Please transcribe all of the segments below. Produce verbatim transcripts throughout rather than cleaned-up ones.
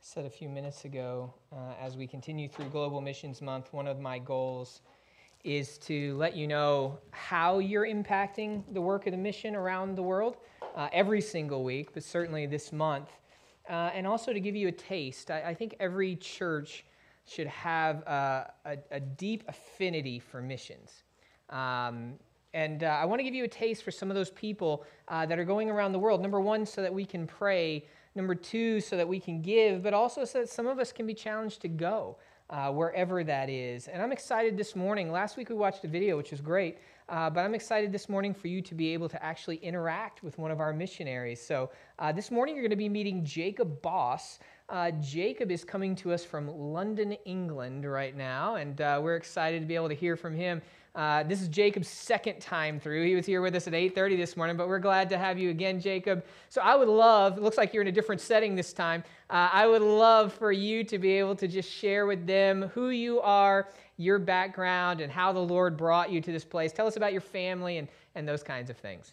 said a few minutes ago, uh, as we continue through Global Missions Month, one of my goals is to let you know how you're impacting the work of the mission around the world uh, every single week, but certainly this month, uh, and also to give you a taste. I, I think every church should have uh, a, a deep affinity for missions. Um, and uh, I want to give you a taste for some of those people uh, that are going around the world. Number one, so that we can pray. Number two, so that we can give, but also so that some of us can be challenged to go uh, wherever that is. And I'm excited this morning. Last week we watched a video, which was great, uh, but I'm excited this morning for you to be able to actually interact with one of our missionaries. So uh, this morning you're going to be meeting Jacob Boss. Uh, Jacob is coming to us from London, England right now, and uh, we're excited to be able to hear from him. Uh, this is Jacob's second time through. He was here with us at eight thirty this morning, but we're glad to have you again, Jacob. So I would love, it looks like you're in a different setting this time, uh, I would love for you to be able to just share with them who you are, your background, and how the Lord brought you to this place. Tell us about your family and, and those kinds of things.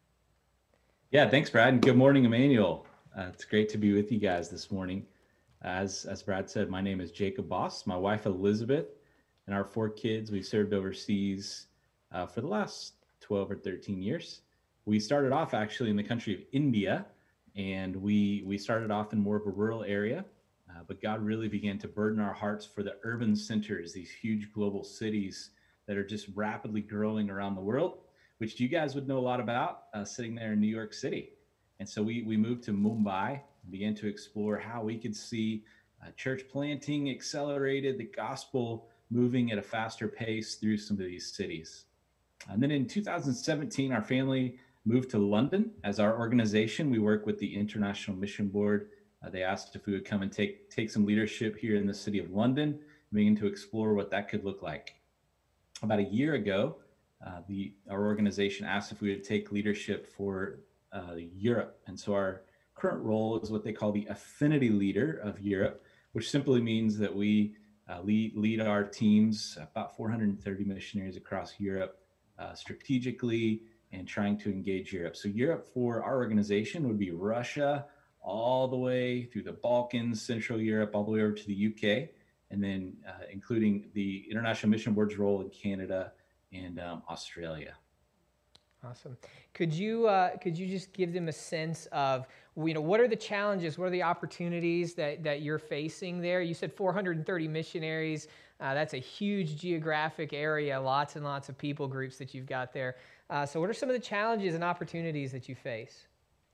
Yeah, thanks, Brad, and good morning, Emmanuel. Uh, it's great to be with you guys this morning. As, as Brad said, my name is Jacob Boss, my wife Elizabeth, and our four kids. We've served overseas uh, for the last twelve or thirteen years. We started off actually in the country of India, and we we started off in more of a rural area, uh, but God really began to burden our hearts for the urban centers, these huge global cities that are just rapidly growing around the world, which you guys would know a lot about uh, sitting there in New York City. And so we we moved to Mumbai and began to explore how we could see uh, church planting accelerated, the gospel moving at a faster pace through some of these cities. And then in two thousand seventeen, our family moved to London. As our organization, we work with the International Mission Board. Uh, they asked if we would come and take, take some leadership here in the city of London and begin to explore what that could look like. About a year ago, uh, the our organization asked if we would take leadership for uh, Europe. And so our current role is what they call the Affinity Leader of Europe, which simply means that we Uh, lead, lead our teams, about four hundred thirty missionaries across Europe, uh, strategically and trying to engage Europe. So Europe for our organization would be Russia, all the way through the Balkans, Central Europe, all the way over to the U K, and then uh, including the International Mission Board's role in Canada and um, Australia. Awesome. Could you uh, could you just give them a sense of, you know, what are the challenges, what are the opportunities that, that you're facing there? You said four hundred thirty missionaries. Uh, that's a huge geographic area, lots and lots of people groups that you've got there. Uh, so what are some of the challenges and opportunities that you face?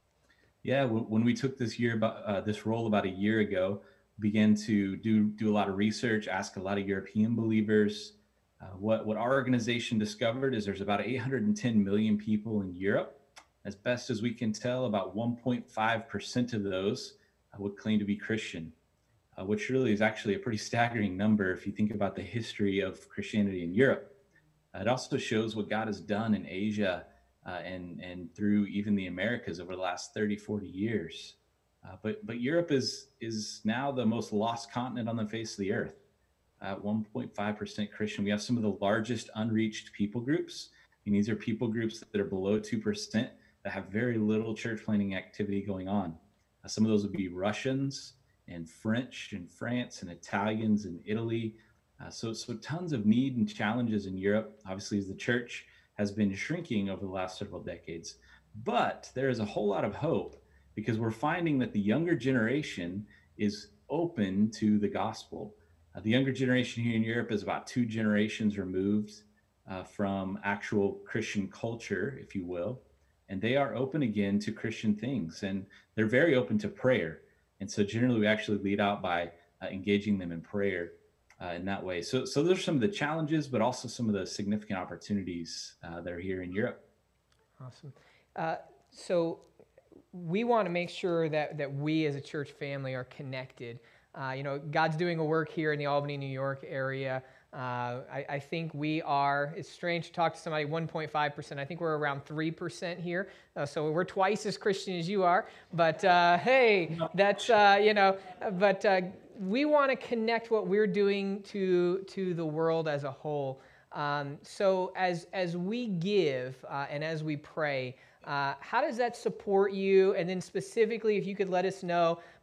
Yeah, when we took this year about uh, this role about a year ago, began to do do a lot of research, ask a lot of European believers. Uh, what, what our organization discovered is there's about eight hundred ten million people in Europe. As best as we can tell, about one point five percent of those uh, would claim to be Christian, uh, which really is actually a pretty staggering number if you think about the history of Christianity in Europe. Uh, it also shows what God has done in Asia uh, and, and through even the Americas over the last thirty, forty years. Uh, but, but Europe is, is now the most lost continent on the face of the earth. At one point five percent Christian. We have some of the largest unreached people groups. And these are people groups that are below two percent that have very little church planting activity going on. Uh, some of those would be Russians and French and France and Italians and Italy. Uh, so, so tons of need and challenges in Europe, obviously, as the church has been shrinking over the last several decades. But there is a whole lot of hope because we're finding that the younger generation is open to the gospel. Uh, the younger generation here in Europe is about two generations removed uh, from actual Christian culture, if you will, and they are open again to Christian things, and they're very open to prayer. And so generally we actually lead out by uh, engaging them in prayer uh, in that way. So, so those are some of the challenges, but also some of the significant opportunities uh, that are here in Europe. Awesome. Uh, so we want to make sure that, that we as a church family are connected. Uh, you know, God's doing a work here in the Albany, New York area. Uh, I, I think we are, it's strange to talk to somebody, one point five percent. I think we're around three percent here. Uh, so we're twice as Christian as you are. But uh, hey, that's, uh, you know, but uh, we want to connect what we're doing to, to the world as a whole. Um, so as, as we give uh, and as we pray, Uh, how does that support you? And then specifically, if you could let us know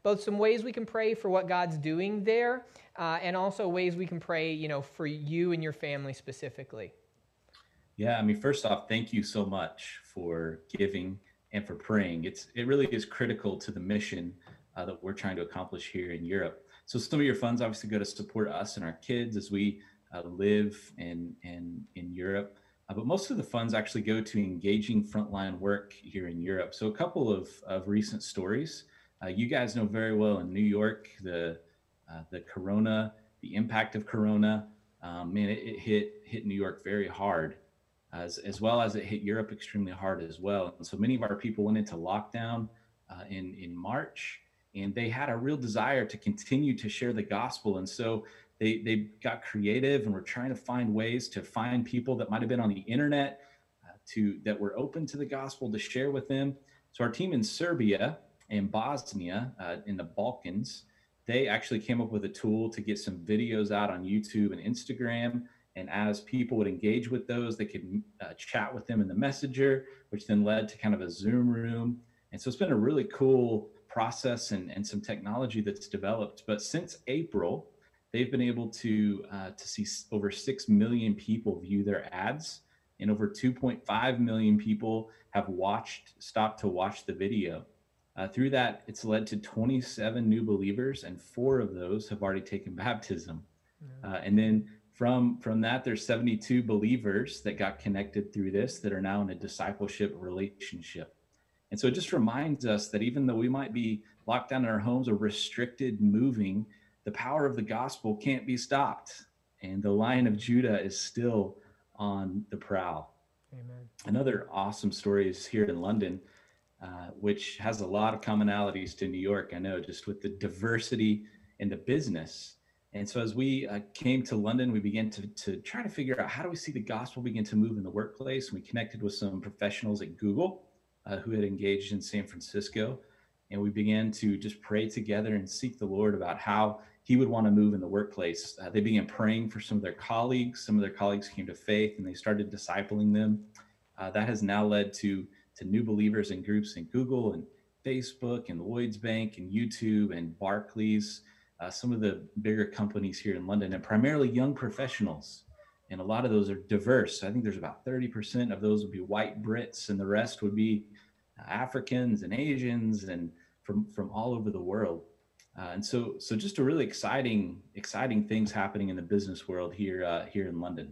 both some ways we can pray for what God's doing there, uh, and also ways we can pray, you know, for you and your family specifically. Yeah, I mean, first off, thank you so much for giving and for praying. It's it really is critical to the mission uh, that we're trying to accomplish here in Europe. So some of your funds obviously go to support us and our kids as we uh, live in in in Europe. Uh, but most of the funds actually go to engaging frontline work here in Europe. So a couple of, of recent stories. Uh, you guys know very well in New York, the uh, the Corona, the impact of Corona. Um, man, it, it hit hit New York very hard, as as well as it hit Europe extremely hard as well. And so many of our people went into lockdown uh, in in March, and they had a real desire to continue to share the gospel. And so they they got creative and were trying to find ways to find people that might have been on the internet uh, to that were open to the gospel to share with them. So our team in Serbia and Bosnia uh, in the Balkans, they actually came up with a tool to get some videos out on YouTube and Instagram. And as people would engage with those, they could uh, chat with them in the messenger, which then led to kind of a Zoom room. And so it's been a really cool process and, and some technology that's developed. But since April, they've been able to uh, to see over six million people view their ads, and over two point five million people have watched, stopped to watch the video. Uh, through that, it's led to twenty-seven new believers, and four of those have already taken baptism. Yeah. Uh, and then from from that, there's seventy-two believers that got connected through this that are now in a discipleship relationship. And so it just reminds us that even though we might be locked down in our homes or restricted moving, the power of the gospel can't be stopped. And the Lion of Judah is still on the prowl. Amen. Another awesome story is here in London, uh, which has a lot of commonalities to New York, I know, just with the diversity in the business. And so as we uh, came to London, we began to, to try to figure out how do we see the gospel begin to move in the workplace. We connected with some professionals at Google uh, who had engaged in San Francisco. And we began to just pray together and seek the Lord about how he would want to move in the workplace. Uh, they began praying for some of their colleagues. Some of their colleagues came to faith and they started discipling them. Uh, that has now led to, to new believers in groups in Google and Facebook and Lloyds Bank and YouTube and Barclays, uh, some of the bigger companies here in London, and primarily young professionals. And a lot of those are diverse. I think there's about thirty percent of those would be white Brits, and the rest would be Africans and Asians and from, from all over the world. Uh, and so, so just a really exciting, exciting things happening in the business world here, uh, here in London.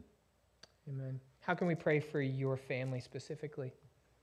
Amen. How can we pray for your family specifically?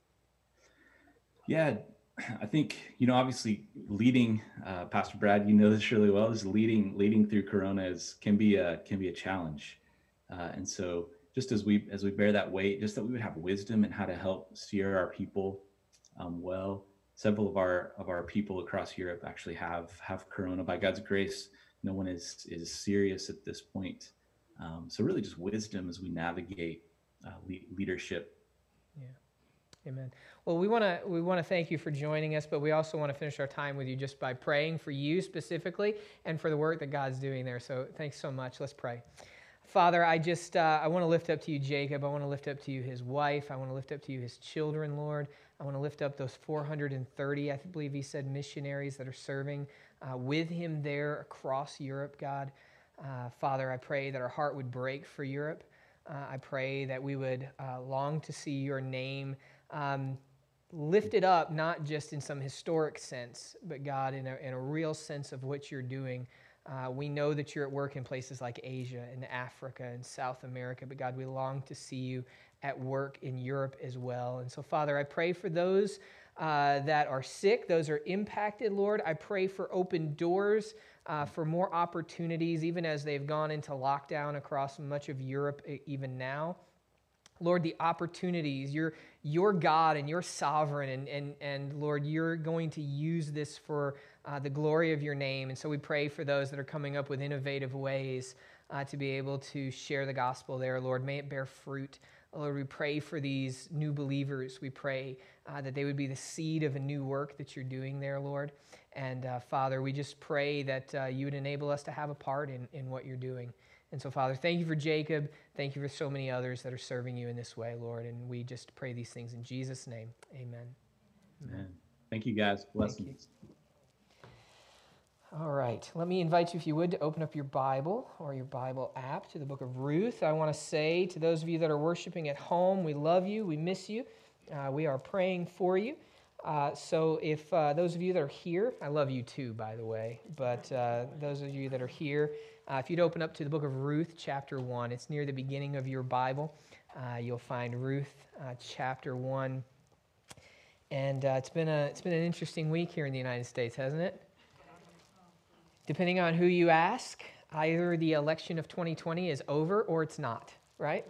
Yeah, I think, you know, obviously leading, uh, Pastor Brad, you know this really well, is leading, leading through Corona is, can be a, can be a challenge. Uh, and so just as we, as we bear that weight, just that we would have wisdom in how to help steer our people um, well. Several of our of our people across Europe actually have have Corona. By God's grace, no one is is serious at this point. Um, so really, just wisdom as we navigate uh, le- leadership. Yeah, amen. Well, we want to we want to thank you for joining us, but we also want to finish our time with you just by praying for you specifically and for the work that God's doing there. So thanks so much. Let's pray. Father, I just uh, I want to lift up to you Jacob. I want to lift up to you his wife. I want to lift up to you his children, Lord. I want to lift up those four hundred thirty, I believe he said, missionaries that are serving uh, with him there across Europe, God. Uh, Father, I pray that our heart would break for Europe. Uh, I pray that we would uh, long to see your name um, lifted up, not just in some historic sense, but God, in a, in a real sense of what you're doing. Uh, we know that you're at work in places like Asia and Africa and South America, but God, we long to see you at work in Europe as well. And so, Father, I pray for those uh, that are sick, those are impacted, Lord. I pray for open doors, uh, for more opportunities, even as they've gone into lockdown across much of Europe even now. Lord, the opportunities, you're, you're God and you're sovereign, and, and, and Lord, you're going to use this for uh, the glory of your name. And so we pray for those that are coming up with innovative ways uh, to be able to share the gospel there. Lord, may it bear fruit. Lord, we pray for these new believers. We pray uh, that they would be the seed of a new work that you're doing there, Lord. And uh, Father, we just pray that uh, you would enable us to have a part in, in what you're doing. And so, Father, thank you for Jacob. Thank you for so many others that are serving you in this way, Lord. And we just pray these things in Jesus' name. Amen. Amen. Thank you, guys. Blessings. Thank you. right, let me invite you, if you would, to open up your Bible or your Bible app to the book of Ruth. I want to say to those of you that are worshiping at home, we love you, we miss you, uh, we are praying for you. Uh, so if uh, those of you that are here, I love you too, by the way, but uh, those of you that are here, uh, if you'd open up to the book of Ruth, chapter one, it's near the beginning of your Bible. Uh, you'll find Ruth, uh, chapter one. And uh, it's been a it's been an interesting week here in the United States, hasn't it? Depending on who you ask, either the election of twenty twenty is over or it's not, right?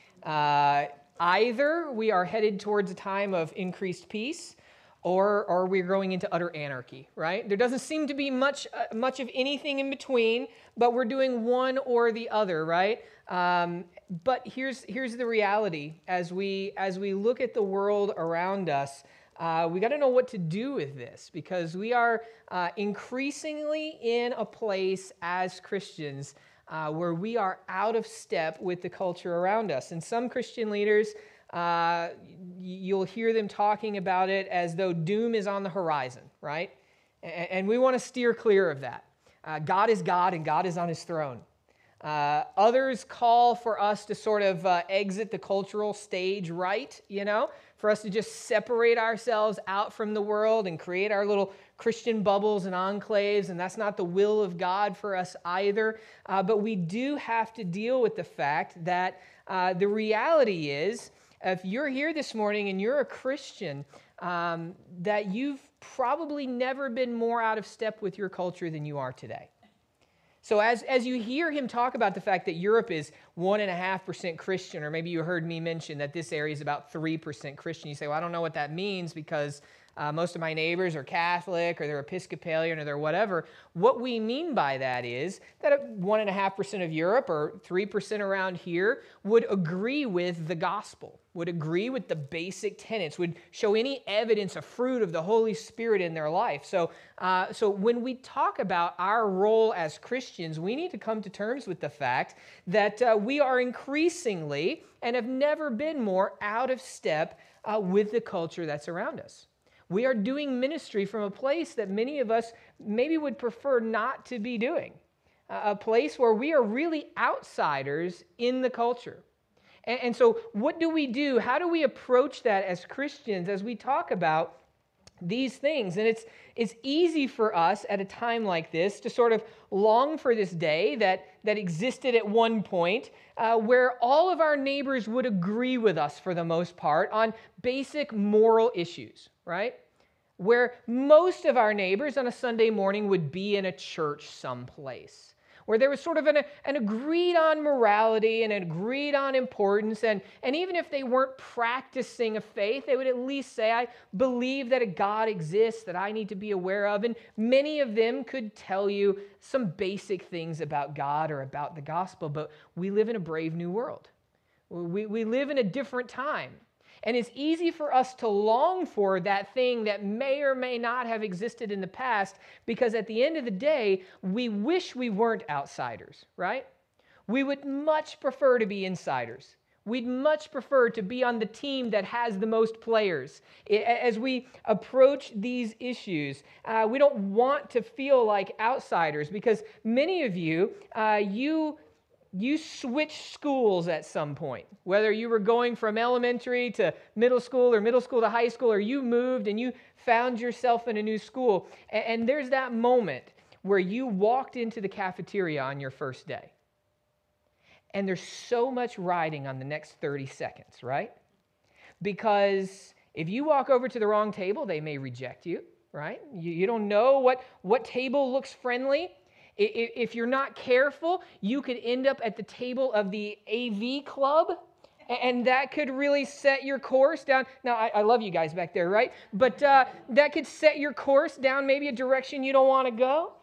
Uh, either we are headed towards a time of increased peace, or or we're going into utter anarchy, right? There doesn't seem to be much uh, much of anything in between, but we're doing one or the other, right? Um, but here's here's the reality: as we as we look at the world around us. Uh, we got to know what to do with this, because we are uh, increasingly in a place as Christians uh, where we are out of step with the culture around us. And some Christian leaders, uh, you'll hear them talking about it as though doom is on the horizon, right? And, and we want to steer clear of that. Uh, God is God and God is on his throne. Uh, others call for us to sort of uh, exit the cultural stage right, you know, for us to just separate ourselves out from the world and create our little Christian bubbles and enclaves, and that's not the will of God for us either. Uh, but we do have to deal with the fact that uh, the reality is, if you're here this morning and you're a Christian, um, that you've probably never been more out of step with your culture than you are today. So as, as you hear him talk about the fact that Europe is one point five percent Christian, or maybe you heard me mention that this area is about three percent Christian, you say, well, I don't know what that means because uh, most of my neighbors are Catholic or they're Episcopalian or they're whatever. What we mean by that is that one point five percent of Europe or three percent around here would agree with the gospel, would agree with the basic tenets, would show any evidence of fruit of the Holy Spirit in their life. So, uh, so when we talk about our role as Christians, we need to come to terms with the fact that uh, we are increasingly and have never been more out of step uh, with the culture that's around us. We are doing ministry from a place that many of us maybe would prefer not to be doing, a place where we are really outsiders in the culture. And, and so what do we do? How do we approach that as Christians as we talk about these things? And it's it's easy for us at a time like this to sort of long for this day that, that existed at one point uh, where all of our neighbors would agree with us for the most part on basic moral issues, right? Where most of our neighbors on a Sunday morning would be in a church someplace, where there was sort of an, an agreed-on morality and an agreed-on importance, and, and even if they weren't practicing a faith, they would at least say, I believe that a God exists that I need to be aware of, and many of them could tell you some basic things about God or about the gospel, but we live in a brave new world. We, we live in a different time. And it's easy for us to long for that thing that may or may not have existed in the past, because at the end of the day, we wish we weren't outsiders, right? We would much prefer to be insiders. We'd much prefer to be on the team that has the most players. As we approach these issues, uh, we don't want to feel like outsiders, because many of you, uh, you... You switched schools at some point, whether you were going from elementary to middle school or middle school to high school, or you moved and you found yourself in a new school. And there's that moment where you walked into the cafeteria on your first day. And there's so much riding on the next thirty seconds, right? Because if you walk over to the wrong table, they may reject you, right? You, you don't know what, what table looks friendly. If you're not careful, you could end up at the table of the A V club, and that could really set your course down. Now, I, I love you guys back there, right? But uh, that could set your course down maybe a direction you don't want to go.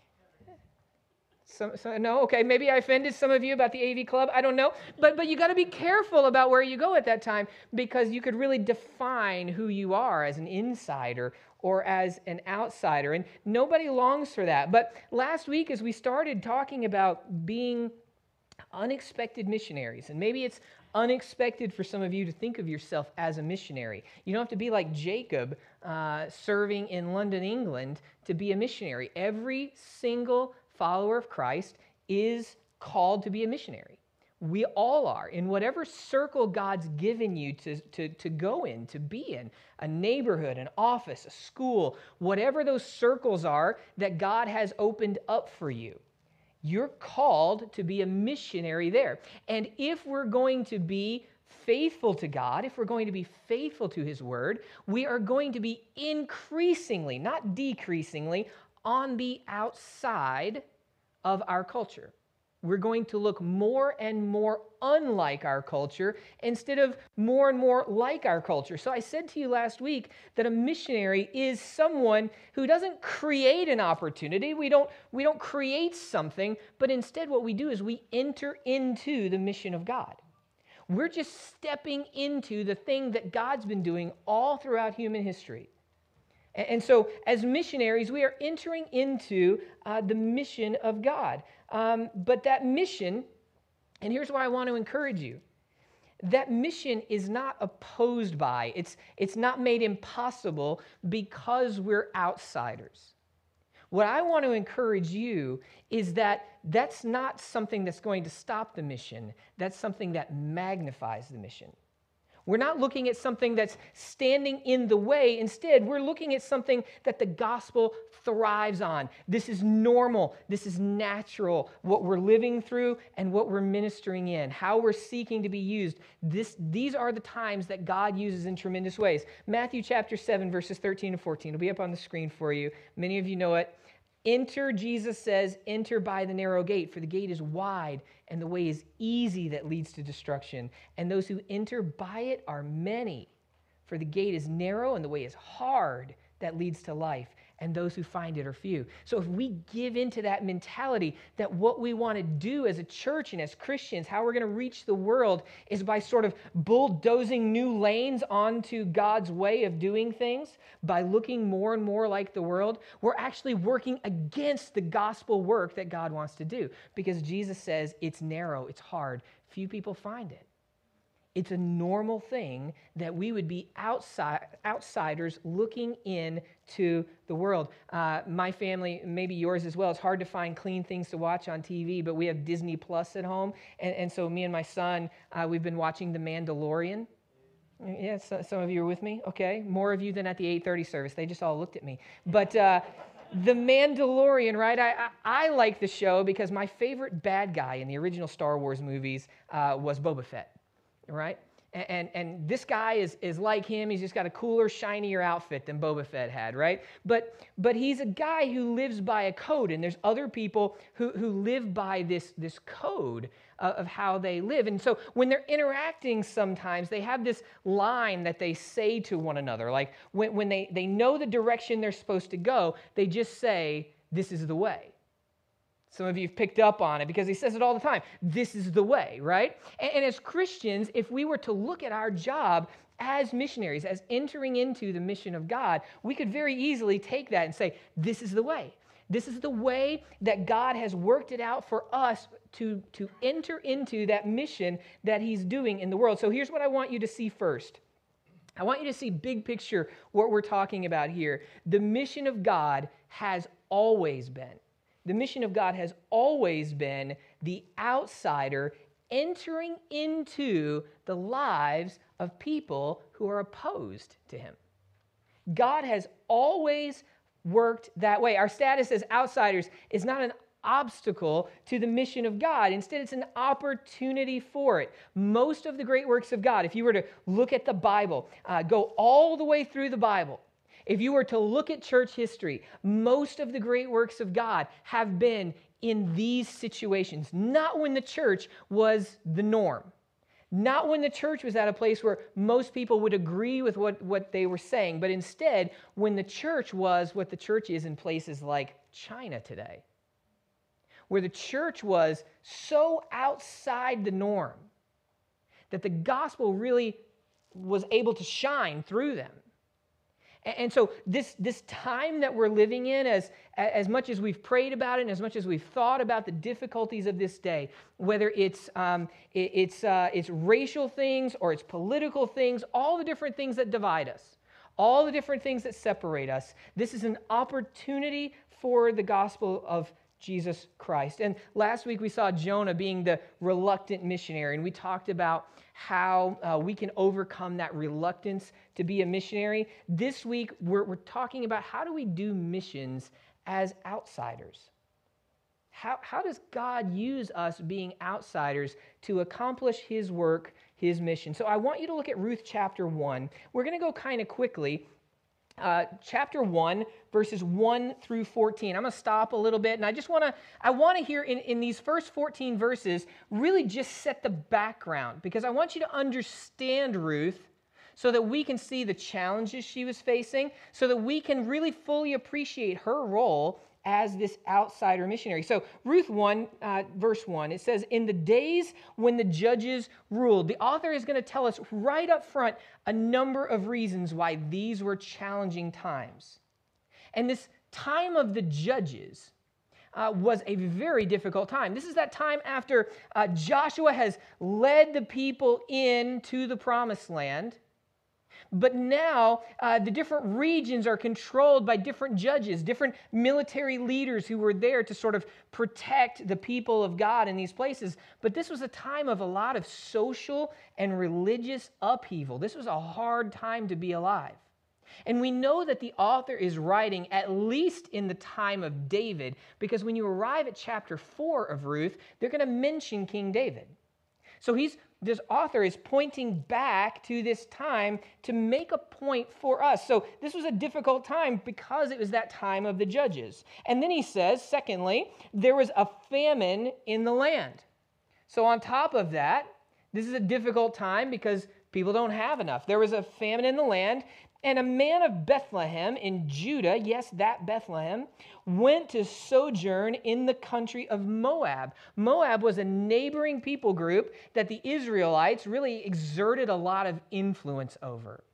Some, so, no? Okay, maybe I offended some of you about the A V club. I don't know. But, but you got to be careful about where you go at that time, because you could really define who you are as an insider or as an outsider. And nobody longs for that. But last week, as we started talking about being unexpected missionaries. And maybe it's unexpected for some of you to think of yourself as a missionary. You don't have to be like Jacob uh, serving in London, England to be a missionary. Every single follower of Christ is called to be a missionary. We all are. In whatever circle God's given you to, to, to go in, to be in, a neighborhood, an office, a school, whatever those circles are that God has opened up for you, you're called to be a missionary there. And if we're going to be faithful to God, if we're going to be faithful to His Word, we are going to be increasingly, not decreasingly, on the outside of our culture. We're going to look more and more unlike our culture instead of more and more like our culture. So I said to you last week that a missionary is someone who doesn't create an opportunity. We don't, we don't create something, but instead what we do is we enter into the mission of God. We're just stepping into the thing that God's been doing all throughout human history. And so, as missionaries, we are entering into uh, the mission of God. Um, but that mission, and here's why I want to encourage you, that mission is not opposed by, it's, it's not made impossible because we're outsiders. What I want to encourage you is that that's not something that's going to stop the mission. That's something that magnifies the mission. We're not looking at something that's standing in the way. Instead, we're looking at something that the gospel thrives on. This is normal. This is natural. What we're living through and what we're ministering in, how we're seeking to be used. This, these are the times that God uses in tremendous ways. Matthew chapter seven, verses thirteen and fourteen. It'll be up on the screen for you. Many of you know it. Enter, Jesus says, enter by the narrow gate, for the gate is wide and the way is easy that leads to destruction. And those who enter by it are many. For the gate is narrow and the way is hard that leads to life, and those who find it are few. So if we give into that mentality that what we want to do as a church and as Christians, how we're going to reach the world is by sort of bulldozing new lanes onto God's way of doing things, by looking more and more like the world, we're actually working against the gospel work that God wants to do. Because Jesus says it's narrow, it's hard, few people find it. It's a normal thing that we would be outside, outsiders looking in to the world. Uh, my family, maybe yours as well, it's hard to find clean things to watch on T V, but we have Disney Plus at home. And, and so me and my son, uh, we've been watching The Mandalorian. Yeah, so, some of you are with me? Okay. More of you than at the eight thirty service. They just all looked at me. But uh, The Mandalorian, right? I, I, I like the show because my favorite bad guy in the original Star Wars movies uh, was Boba Fett. Right? And, and and this guy is is like him. He's just got a cooler, shinier outfit than Boba Fett had, right? But but he's a guy who lives by a code, and there's other people who, who live by this, this code of, of how they live. And so when they're interacting sometimes, they have this line that they say to one another. Like when, when they, they know the direction they're supposed to go, they just say, "This is the way." Some of you have picked up on it because he says it all the time. This is the way, right? And, and as Christians, if we were to look at our job as missionaries, as entering into the mission of God, we could very easily take that and say, this is the way. This is the way that God has worked it out for us to, to enter into that mission that he's doing in the world. So here's what I want you to see first. I want you to see big picture what we're talking about here. The mission of God has always been. The mission of God has always been the outsider entering into the lives of people who are opposed to him. God has always worked that way. Our status as outsiders is not an obstacle to the mission of God. Instead, it's an opportunity for it. Most of the great works of God, if you were to look at the Bible, uh, go all the way through the Bible, if you were to look at church history, most of the great works of God have been in these situations, not when the church was the norm, not when the church was at a place where most people would agree with what, what they were saying, but instead when the church was what the church is in places like China today, where the church was so outside the norm that the gospel really was able to shine through them. And so this, this time that we're living in, as, as much as we've prayed about it and as much as we've thought about the difficulties of this day, whether it's, um, it, it's, uh, it's racial things or it's political things, all the different things that divide us, all the different things that separate us, this is an opportunity for the gospel of Jesus Christ. And last week we saw Jonah being the reluctant missionary, and we talked about how uh, we can overcome that reluctance to be a missionary. This week we're, we're talking about how do we do missions as outsiders? How, how does God use us being outsiders to accomplish his work, his mission? So I want you to look at Ruth chapter one. We're going to go kind of quickly. Uh, chapter one, verses one through fourteen. I'm going to stop a little bit, and I just want to, I want to hear in, in these first fourteen verses, really just set the background, because I want you to understand Ruth so that we can see the challenges she was facing, so that we can really fully appreciate her role as this outsider missionary. So Ruth one, uh, verse one, it says, in the days when the judges ruled, the author is going to tell us right up front a number of reasons why these were challenging times. And this time of the judges uh, was a very difficult time. This is that time after uh, Joshua has led the people into the promised land. But now uh, the different regions are controlled by different judges, different military leaders who were there to sort of protect the people of God in these places. But this was a time of a lot of social and religious upheaval. This was a hard time to be alive. And we know that the author is writing at least in the time of David, because when you arrive at chapter four of Ruth, they're going to mention King David. So he's this author is pointing back to this time to make a point for us. So this was a difficult time because it was that time of the judges. And then he says, secondly, there was a famine in the land. So on top of that, this is a difficult time because people don't have enough. There was a famine in the land, and a man of Bethlehem in Judah, yes, that Bethlehem, went to sojourn in the country of Moab. Moab was a neighboring people group that the Israelites really exerted a lot of influence over.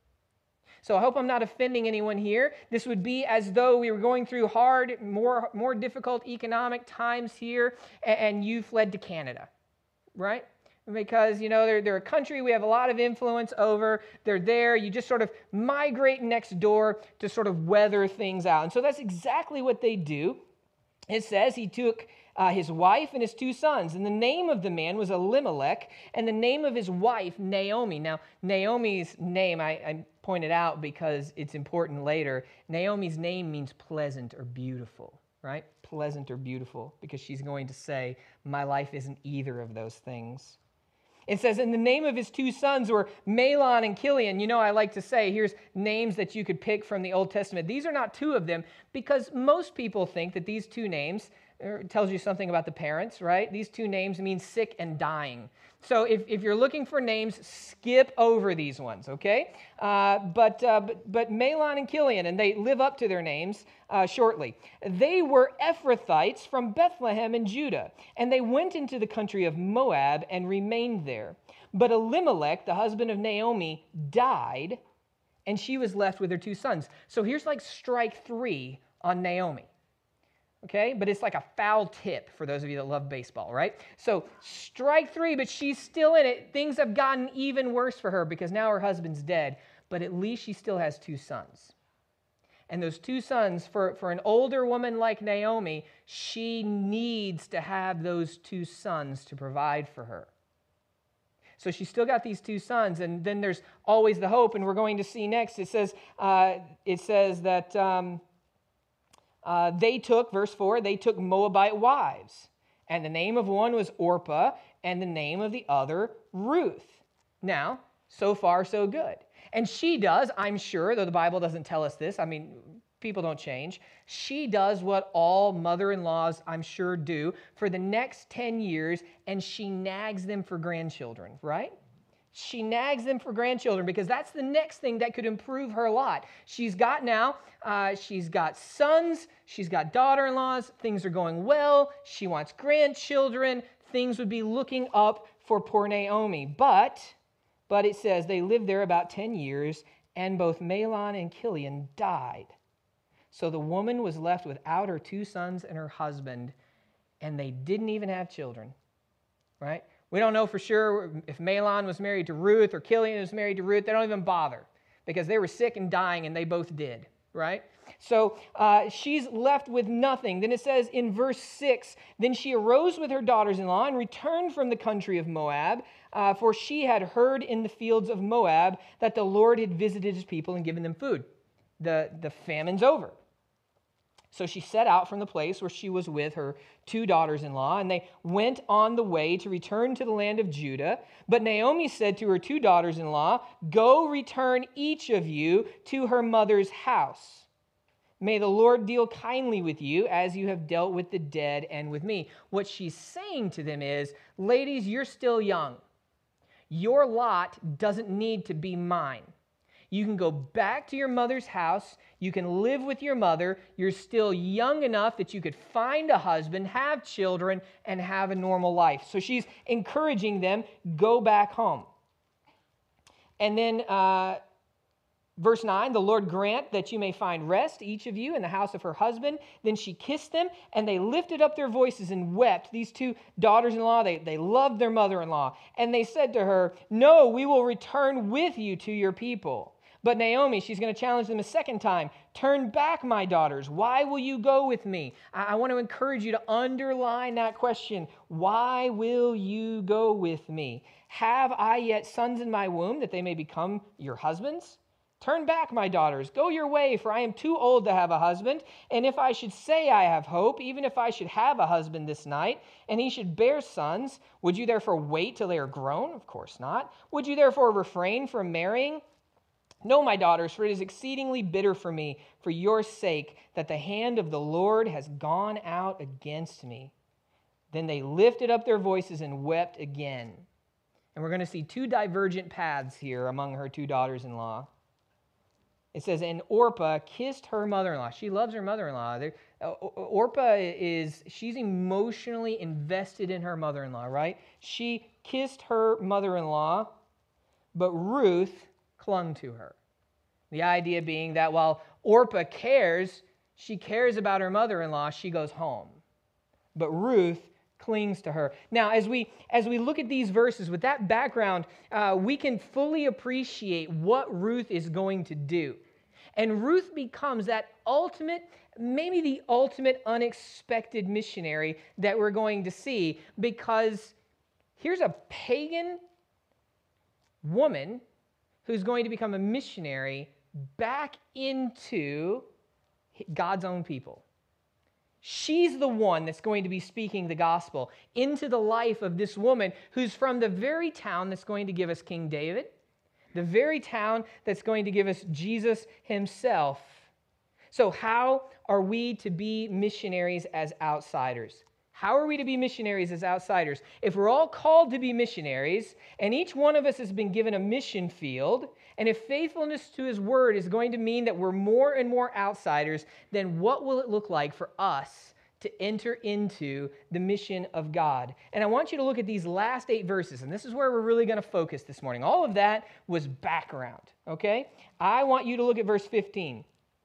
So I hope I'm not offending anyone here. This would be as though we were going through hard, more, more difficult economic times here, and you fled to Canada, right? Because, you know, they're, they're a country we have a lot of influence over. They're there. You just sort of migrate next door to sort of weather things out. And so that's exactly what they do. It says he took uh, his wife and his two sons. And the name of the man was Elimelech, and the name of his wife, Naomi. Now, Naomi's name, I, I pointed out because it's important later. Naomi's name means pleasant or beautiful, right? Pleasant or beautiful, because she's going to say, my life isn't either of those things. It says, in the name of his two sons were Mahlon and Chilion. You know, I like to say, here's names that you could pick from the Old Testament. These are not two of them, because most people think that these two names uh, tells you something about the parents, right? These two names mean sick and dying. So if, if you're looking for names, skip over these ones, okay? Uh, but, uh, but but Mahlon and Chilion, and they live up to their names uh, shortly. They were Ephrathites from Bethlehem in Judah, and they went into the country of Moab and remained there. But Elimelech, the husband of Naomi, died, and she was left with her two sons. So here's like strike three on Naomi. Okay, but it's like a foul tip for those of you that love baseball, right? So strike three, but she's still in it. Things have gotten even worse for her because now her husband's dead, but at least she still has two sons. And those two sons, for, for an older woman like Naomi, she needs to have those two sons to provide for her. So she's still got these two sons, and then there's always the hope, and we're going to see next. It says, uh, it says that... Um, Uh, they took, verse four, they took Moabite wives. And the name of one was Orpah, and the name of the other Ruth. Now, so far, so good. And she does, I'm sure, though the Bible doesn't tell us this, I mean, people don't change. She does what all mother-in-laws, I'm sure, do for the next ten years, and she nags them for grandchildren, right? She nags them for grandchildren because that's the next thing that could improve her lot. She's got now, uh, she's got sons, she's got daughter-in-laws, things are going well, she wants grandchildren, things would be looking up for poor Naomi. But, but it says they lived there about ten years, and both Mahlon and Chilion died. So the woman was left without her two sons and her husband, and they didn't even have children, right? We don't know for sure if Mahlon was married to Ruth or Chilion was married to Ruth. They don't even bother because they were sick and dying, and they both did, right? So uh, she's left with nothing. Then it says in verse six, then she arose with her daughters-in-law and returned from the country of Moab, uh, for she had heard in the fields of Moab that the Lord had visited his people and given them food. The, the famine's over. So she set out from the place where she was with her two daughters-in-law, and they went on the way to return to the land of Judah. But Naomi said to her two daughters-in-law, go return each of you to her mother's house. May the Lord deal kindly with you as you have dealt with the dead and with me. What she's saying to them is, ladies, you're still young. Your lot doesn't need to be mine. You can go back to your mother's house. You can live with your mother. You're still young enough that you could find a husband, have children, and have a normal life. So she's encouraging them, go back home. And then uh, verse nine, the Lord grant that you may find rest, each of you, in the house of her husband. Then she kissed them, and they lifted up their voices and wept. These two daughters-in-law, they, they loved their mother-in-law. And they said to her, no, we will return with you to your people. But Naomi, she's going to challenge them a second time. Turn back, my daughters. Why will you go with me? I, I want to encourage you to underline that question. Why will you go with me? Have I yet sons in my womb that they may become your husbands? Turn back, my daughters. Go your way, for I am too old to have a husband. And if I should say I have hope, even if I should have a husband this night, and he should bear sons, would you therefore wait till they are grown? Of course not. Would you therefore refrain from marrying? No, my daughters, for it is exceedingly bitter for me, for your sake, that the hand of the Lord has gone out against me. Then they lifted up their voices and wept again. And we're going to see two divergent paths here among her two daughters-in-law. It says, and Orpah kissed her mother-in-law. She loves her mother-in-law. Uh, Orpah is, she's emotionally invested in her mother-in-law, right? She kissed her mother-in-law, but Ruth clung to her. The idea being that while Orpah cares, she cares about her mother-in-law, she goes home. But Ruth clings to her. Now, as we as we look at these verses with that background, uh, we can fully appreciate what Ruth is going to do. And Ruth becomes that ultimate, maybe the ultimate unexpected missionary that we're going to see, because here's a pagan woman who's going to become a missionary back into God's own people. She's the one that's going to be speaking the gospel into the life of this woman who's from the very town that's going to give us King David, the very town that's going to give us Jesus himself. So how are we to be missionaries as outsiders? How are we to be missionaries as outsiders? If we're all called to be missionaries, and each one of us has been given a mission field, and if faithfulness to his word is going to mean that we're more and more outsiders, then what will it look like for us to enter into the mission of God? And I want you to look at these last eight verses, and this is where we're really going to focus this morning. All of that was background, okay? I want you to look at verse fifteen.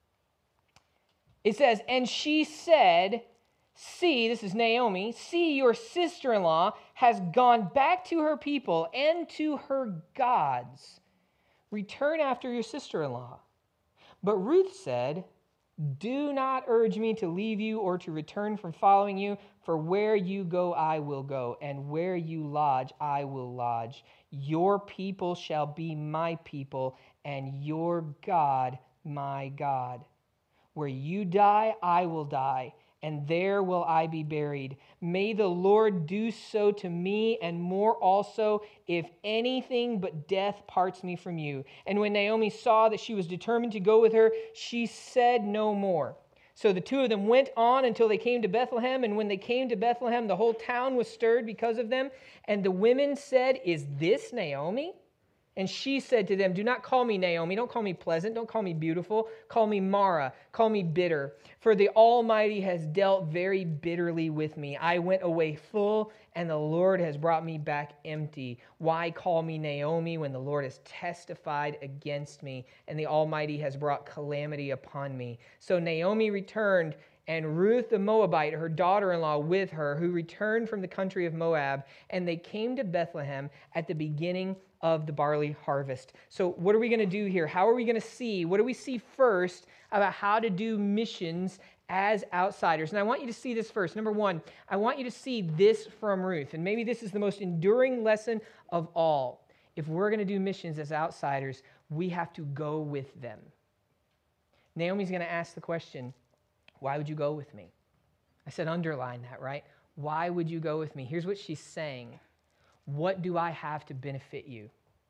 It says, and she said, see, this is Naomi, see, your sister-in-law has gone back to her people and to her gods. Return after your sister-in-law. But Ruth said, do not urge me to leave you or to return from following you, for where you go, I will go, and where you lodge, I will lodge. Your people shall be my people, and your God, my God. Where you die, I will die, and there will I be buried. May the Lord do so to me, and more also, if anything but death parts me from you. And when Naomi saw that she was determined to go with her, she said no more. So the two of them went on until they came to Bethlehem, and when they came to Bethlehem, the whole town was stirred because of them. And the women said, is this Naomi? And she said to them, do not call me Naomi, don't call me pleasant, don't call me beautiful, call me Mara, call me bitter. For the Almighty has dealt very bitterly with me. I went away full, and the Lord has brought me back empty. Why call me Naomi when the Lord has testified against me, and the Almighty has brought calamity upon me? So Naomi returned, and Ruth the Moabite, her daughter-in-law, with her, who returned from the country of Moab, and they came to Bethlehem at the beginning of the barley harvest. So what are we going to do here? How are we going to see? What do we see first about how to do missions as outsiders? And I want you to see this first. Number one, I want you to see this from Ruth. And maybe this is the most enduring lesson of all. If we're going to do missions as outsiders, we have to go with them. Naomi's going to ask the question, why would you go with me? I said underline that, right? Why would you go with me? Here's what she's saying. What do I have to benefit you?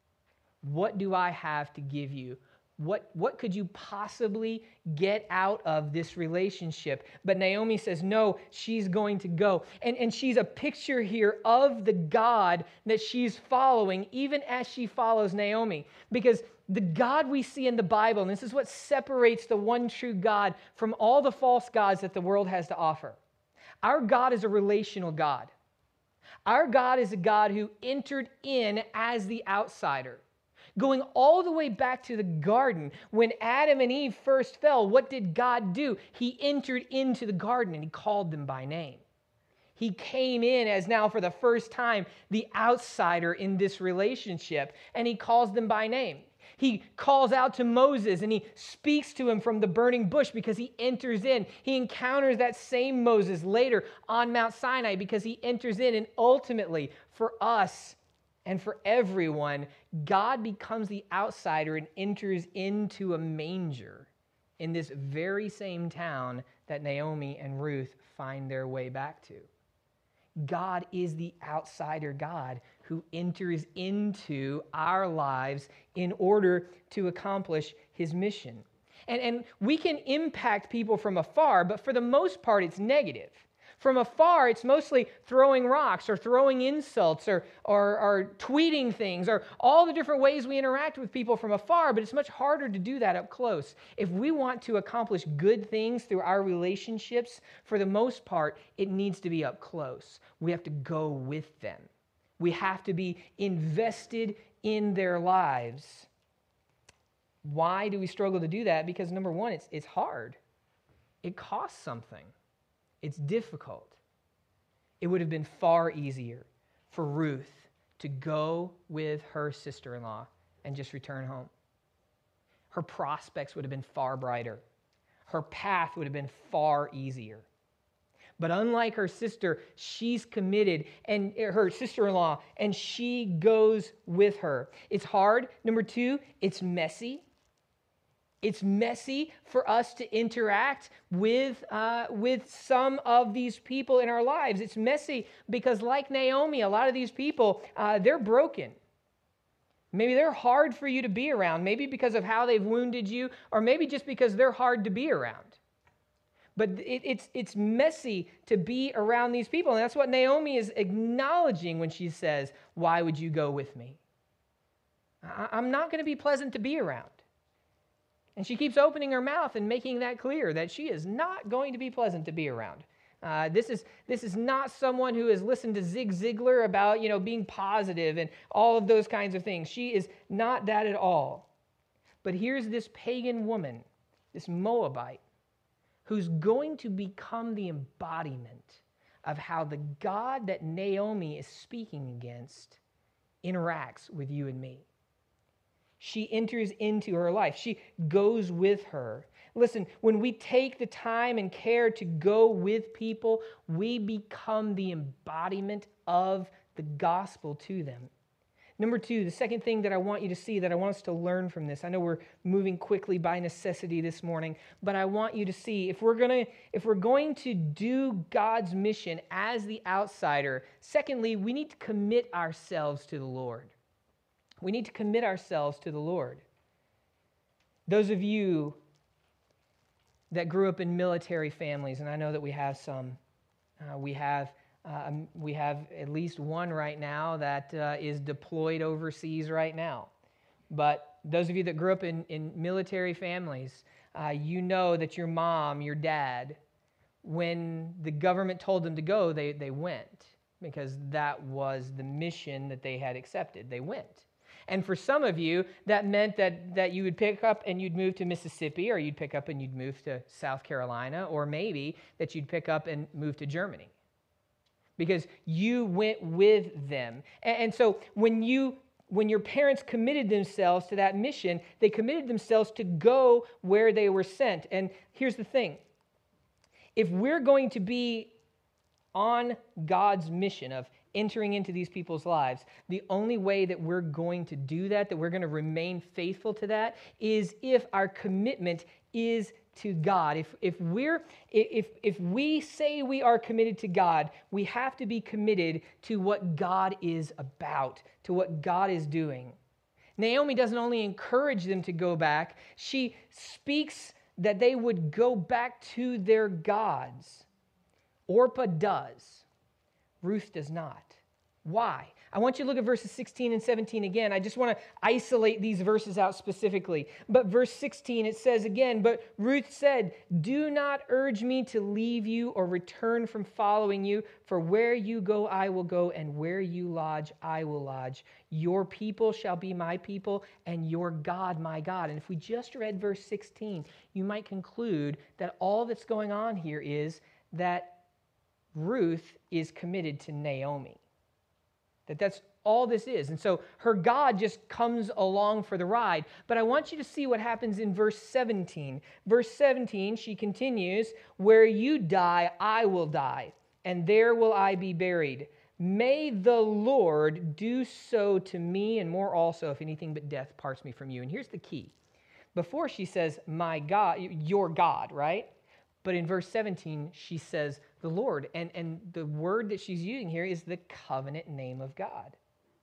What do I have to give you? What, what could you possibly get out of this relationship? But Naomi says, no, she's going to go. And, and she's a picture here of the God that she's following, even as she follows Naomi. Because the God we see in the Bible, and this is what separates the one true God from all the false gods that the world has to offer. Our God is a relational God. Our God is a God who entered in as the outsider. Going all the way back to the garden, when Adam and Eve first fell, what did God do? He entered into the garden and he called them by name. He came in as now for the first time the outsider in this relationship, and he calls them by name. He calls out to Moses and he speaks to him from the burning bush because he enters in. He encounters that same Moses later on Mount Sinai because he enters in. And ultimately, for us and for everyone, God becomes the outsider and enters into a manger in this very same town that Naomi and Ruth find their way back to. God is the outsider God who enters into our lives in order to accomplish his mission. And, and we can impact people from afar, but for the most part, it's negative. From afar, it's mostly throwing rocks or throwing insults or, or, or tweeting things or all the different ways we interact with people from afar, but it's much harder to do that up close. If we want to accomplish good things through our relationships, for the most part, it needs to be up close. We have to go with them. We have to be invested in their lives. Why do we struggle to do that? Because number one, it's, it's hard. It costs something. It's difficult. It would have been far easier for Ruth to go with her sister-in-law and just return home. Her prospects would have been far brighter. Her path would have been far easier. But unlike her sister, she's committed, and her sister-in-law, and she goes with her. It's hard. Number two, it's messy. It's messy for us to interact with, uh, with some of these people in our lives. It's messy because, like Naomi, a lot of these people, uh, they're broken. Maybe they're hard for you to be around, maybe because of how they've wounded you, or maybe just because they're hard to be around. But it, it's, it's messy to be around these people, and that's what Naomi is acknowledging when she says, why would you go with me? I, I'm not going to be pleasant to be around. And she keeps opening her mouth and making that clear that she is not going to be pleasant to be around. Uh, this is this is not someone who has listened to Zig Ziglar about, you know, being positive and all of those kinds of things. She is not that at all. But here's this pagan woman, this Moabite, who's going to become the embodiment of how the God that Naomi is speaking against interacts with you and me. She enters into her life. She goes with her. Listen, when we take the time and care to go with people, we become the embodiment of the gospel to them. Number two, the second thing that I want you to see, that I want us to learn from this. I know we're moving quickly by necessity this morning, but I want you to see, if we're gonna, if we're going to do God's mission as the outsider, secondly, we need to commit ourselves to the Lord. We need to commit ourselves to the Lord. Those of you that grew up in military families, and I know that we have some, uh, we have uh, we have at least one right now that uh, is deployed overseas right now. but those of you that grew up in, in military families, uh, you know that your mom, your dad, when the government told them to go, they, they went because that was the mission that they had accepted. They went. And for some of you, that meant that, that you would pick up and you'd move to Mississippi, or you'd pick up and you'd move to South Carolina, or maybe that you'd pick up and move to Germany because you went with them. And, and so when you when your parents committed themselves to that mission, they committed themselves to go where they were sent. And here's the thing. If we're going to be on God's mission of entering into these people's lives, the only way that we're going to do that, that we're going to remain faithful to that, is if our commitment is to God. If if we're if if we say we are committed to God, we have to be committed to what God is about, to what God is doing. Naomi doesn't only encourage them to go back, she speaks that they would go back to their gods. Orpah does. Ruth does not. Why? I want you to look at verses sixteen and seventeen again. I just want to isolate these verses out specifically. But verse sixteen, it says again, "But Ruth said, 'Do not urge me to leave you or return from following you, for where you go I will go, and where you lodge I will lodge. Your people shall be my people, and your God my God.'" And if we just read verse sixteen, you might conclude that all that's going on here is that Ruth is committed to Naomi. That that's all this is. And so her God just comes along for the ride. But I want you to see what happens in verse seventeen. Verse seventeen, she continues, "Where you die, I will die, and there will I be buried. May the Lord do so to me, and more also, if anything but death parts me from you." And here's the key. Before she says, "My God," your God, right? But in verse seventeen, she says, "the Lord." And, and the word that she's using here is the covenant name of God.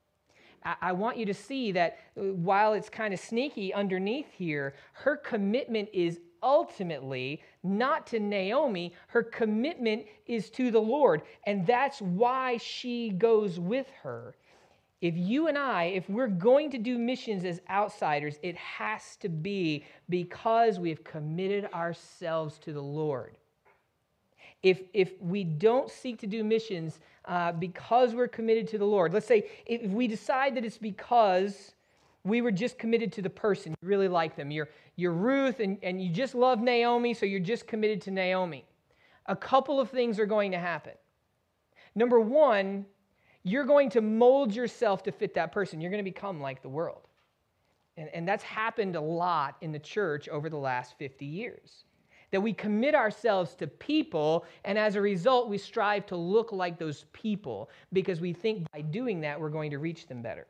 I, I want you to see that while it's kind of sneaky underneath here, her commitment is ultimately not to Naomi. Her commitment is to the Lord. And that's why she goes with her. If you and I, if we're going to do missions as outsiders, it has to be because we have committed ourselves to the Lord. If, if we don't seek to do missions uh, because we're committed to the Lord, let's say if we decide that it's because we were just committed to the person, you really like them, you're, you're Ruth and, and you just love Naomi, so you're just committed to Naomi, a couple of things are going to happen. Number one, you're going to mold yourself to fit that person. You're going to become like the world. And, and that's happened a lot in the church over the last fifty years. That we commit ourselves to people, and as a result, we strive to look like those people because we think by doing that, we're going to reach them better.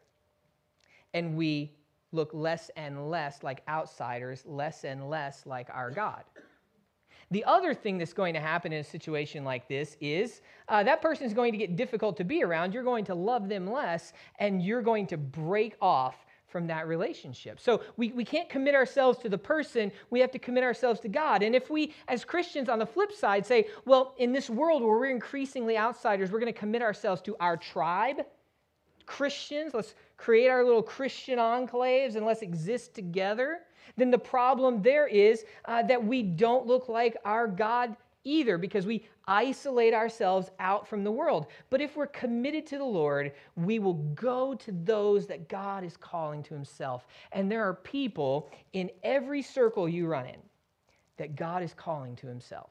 And we look less and less like outsiders, less and less like our God. The other thing that's going to happen in a situation like this is uh, that person is going to get difficult to be around. You're going to love them less, and you're going to break off from that relationship. So we, we can't commit ourselves to the person. We have to commit ourselves to God. And if we, as Christians, on the flip side, say, well, in this world where we're increasingly outsiders, we're going to commit ourselves to our tribe, Christians, let's create our little Christian enclaves and let's exist together, then the problem there is uh, that we don't look like our God either because we isolate ourselves out from the world. But if we're committed to the Lord, we will go to those that God is calling to himself. And there are people in every circle you run in that God is calling to himself.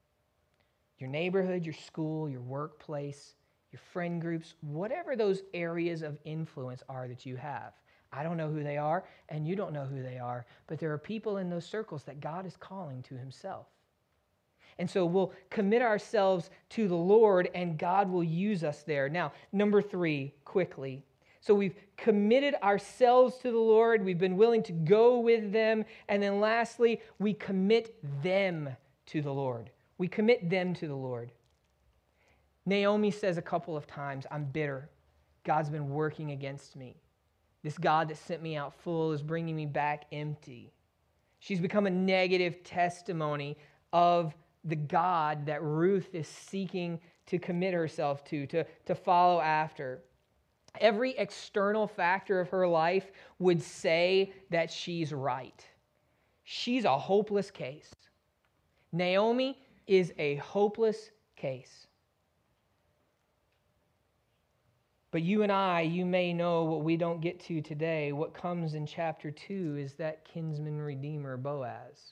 Your neighborhood, your school, your workplace, your friend groups, whatever those areas of influence are that you have. I don't know who they are, and you don't know who they are, but there are people in those circles that God is calling to himself. And so we'll commit ourselves to the Lord, and God will use us there. Now, number three, quickly. So we've committed ourselves to the Lord. We've been willing to go with them. And then lastly, we commit them to the Lord. We commit them to the Lord. Naomi says a couple of times, "I'm bitter. God's been working against me. This God that sent me out full is bringing me back empty." She's become a negative testimony of the God that Ruth is seeking to commit herself to, to, to follow after. Every external factor of her life would say that she's right. She's a hopeless case. Naomi is a hopeless case. But you and I, you may know what we don't get to today. What comes in chapter two is that kinsman redeemer, Boaz.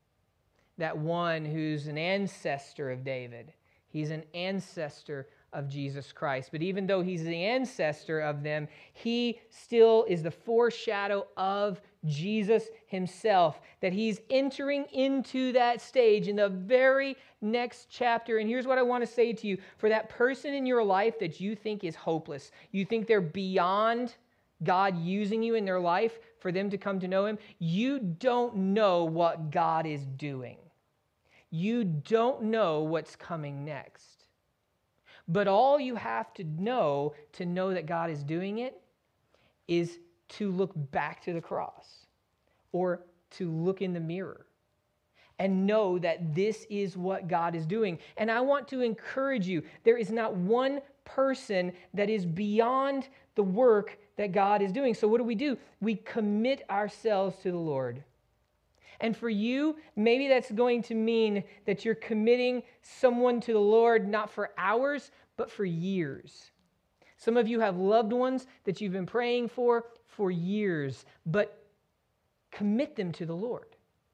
That one who's an ancestor of David. He's an ancestor of Jesus Christ. But even though he's the ancestor of them, he still is the foreshadow of Jesus himself. That he's entering into that stage in the very next chapter. And here's what I want to say to you. For that person in your life that you think is hopeless, you think they're beyond God using you in their life for them to come to know him, you don't know what God is doing. You don't know what's coming next. But all you have to know to know that God is doing it is to look back to the cross or to look in the mirror and know that this is what God is doing. And I want to encourage you, there is not one person that is beyond the work that God is doing. So what do we do? We commit ourselves to the Lord. And for you, maybe that's going to mean that you're committing someone to the Lord not for hours, but for years. Some of you have loved ones that you've been praying for for years, but commit them to the Lord.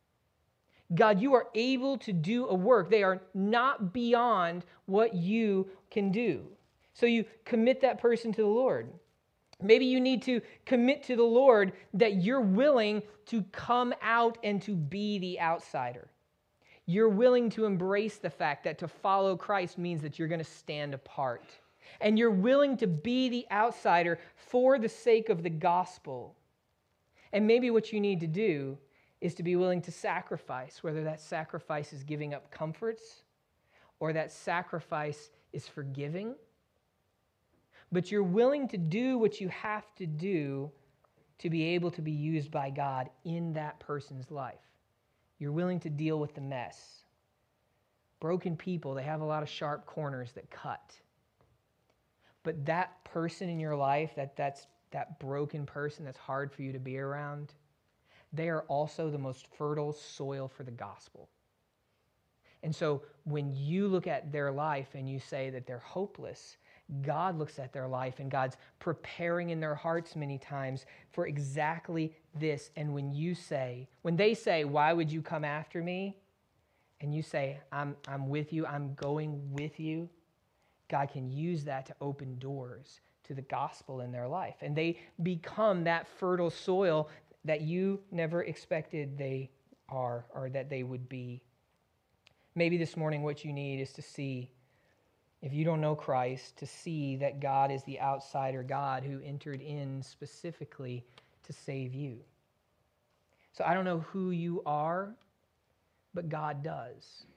God, you are able to do a work. They are not beyond what you can do. So you commit that person to the Lord. Maybe you need to commit to the Lord that you're willing to come out and to be the outsider. You're willing to embrace the fact that to follow Christ means that you're going to stand apart. And you're willing to be the outsider for the sake of the gospel. And maybe what you need to do is to be willing to sacrifice, whether that sacrifice is giving up comforts or that sacrifice is forgiving. But you're willing to do what you have to do to be able to be used by God in that person's life. You're willing to deal with the mess. Broken people, they have a lot of sharp corners that cut. But that person in your life, that, that's, that broken person that's hard for you to be around, they are also the most fertile soil for the gospel. And so when you look at their life and you say that they're hopeless, God looks at their life and God's preparing in their hearts many times for exactly this. And when you say, when they say, why would you come after me? And you say, I'm, I'm with you, I'm going with you. God can use that to open doors to the gospel in their life. And they become that fertile soil that you never expected they are or that they would be. Maybe this morning what you need is to see, if you don't know Christ, to see that God is the outsider God who entered in specifically to save you. So I don't know who you are, but God does.